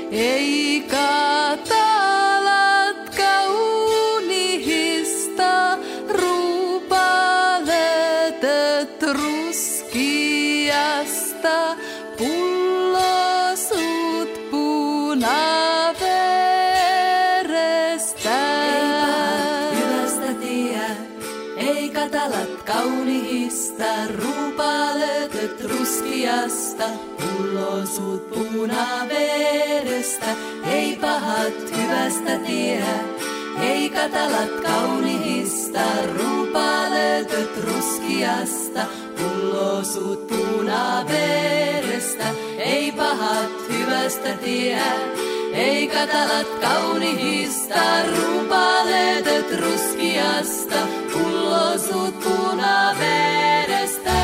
ei katalat kaunihista, ruupaletet ruskiasta, pullosut punaverestä. Ei katalat kaunihista, ruupaletet ruskiasta, pullosut punaverestä. Ei pahat hyvästä tiedä, ei katalat kaunihista, ruupaletet ruskiasta, pullosut punaverestä. Ei pahat hyvästä tiedä, ei katalat kaunihista, ruupaletet ruskiasta, pullosut punaverestä.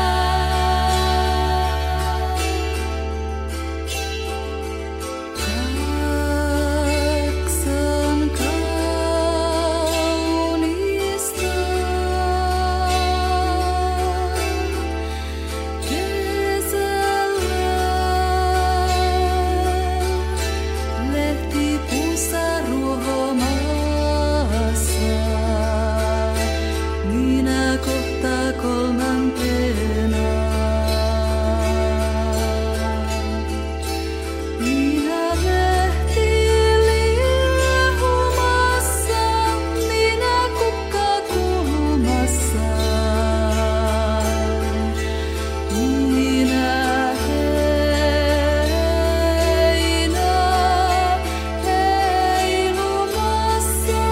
Kaksan kaunista, kesällä lehti puussa ruohomaassa. Minä kohta kolmantena. Minä lehti liehumassa, minä kukka kulmassa. Minä heinä heilumassa.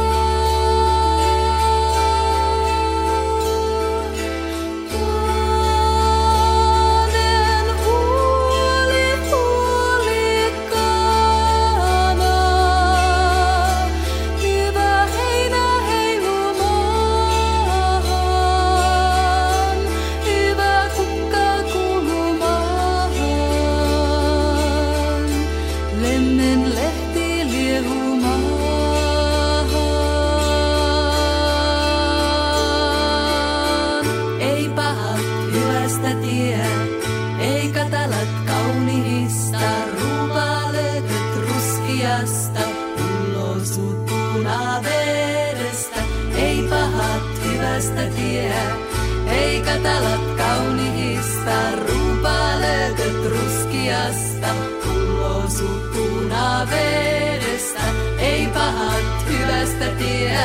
Panen huolikkaana, hyvä heinä heilumaan, hyvä kukka kulmaan. Lennen lehti liehumaan. Ei pahat hyvästä tiedä, ei katalat kaunihista, ruupaletet ruskiasta, pullosut punaverestä. Ei pahat hyvästä tiedä, ei katalat kaunihista, ruupaletet ruskiasta, pullosut punaverestä. Ei pahat hyvästä tiedä,